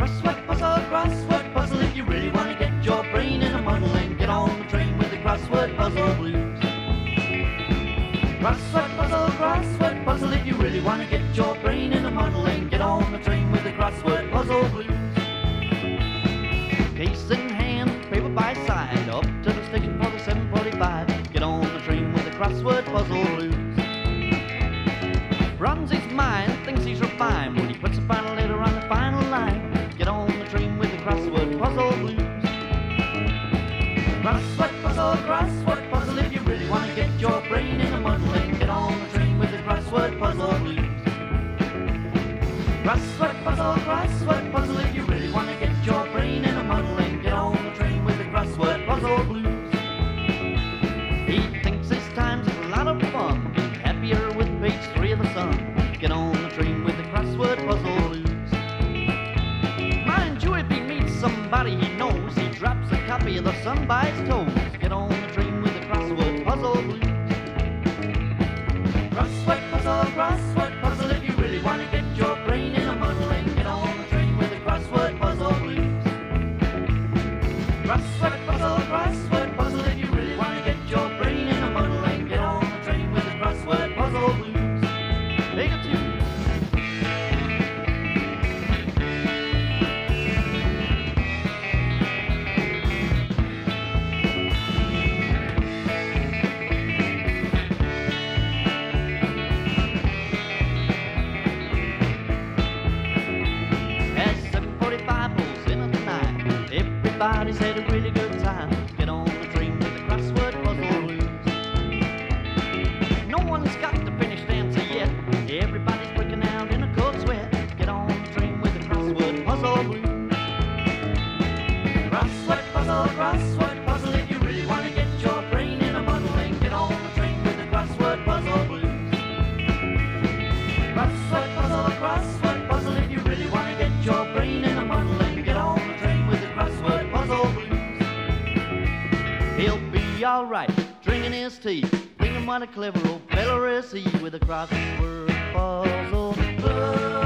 Crossword puzzle. If you really want to get your brain in a muddle, and get on the train with the crossword puzzle blues. Crossword puzzle. If you really want to get your brain in a muddle, and get on the train with the crossword puzzle blues. Case in hand, paper by side, up to the station for the 7:45. Get on the train with the crossword puzzle blues. Runs his mind, thinks he's refined when he puts the final letter on the final line. Get on the train with the crossword puzzle blues. Crossword puzzle. If you really want to get your brain in a muddle, and get on the train with the crossword puzzle blues. Crossword puzzle. If you really want to get your brain in a muddle, and get on the train with the crossword puzzle blues. He thinks his times is a lot of fun, being happier with page 3 of the Sun. Get on the train with the crossword puzzle blues. Mind you, if he meets somebody he knows, he drops a copy of the Sun by his toes. Get on the train with the crossword puzzle blues. Crossword puzzle. If you really want to get your brain in a muddle, and get on the train with the crossword puzzle blues. Crossword puzzle. If you really want to get your brain in a muddle, and get on the train with the crossword puzzle blues. Take a tune. Everybody's had a really good time. Get on the train with the crossword puzzle blues. No one's got the finished answer yet. Everybody's breaking out in a cold sweat. Get on the train with the crossword puzzle blues. Crossword puzzle. If you really want to get your brain in a muddle, and get on the train with the crossword puzzle blues. Crossword puzzle. If you really want to get your brain in a muddle, and get on the train with the crossword puzzle blues. He'll be alright, drinking his tea, thinking what a clever old fella is he with a crossword puzzle blues.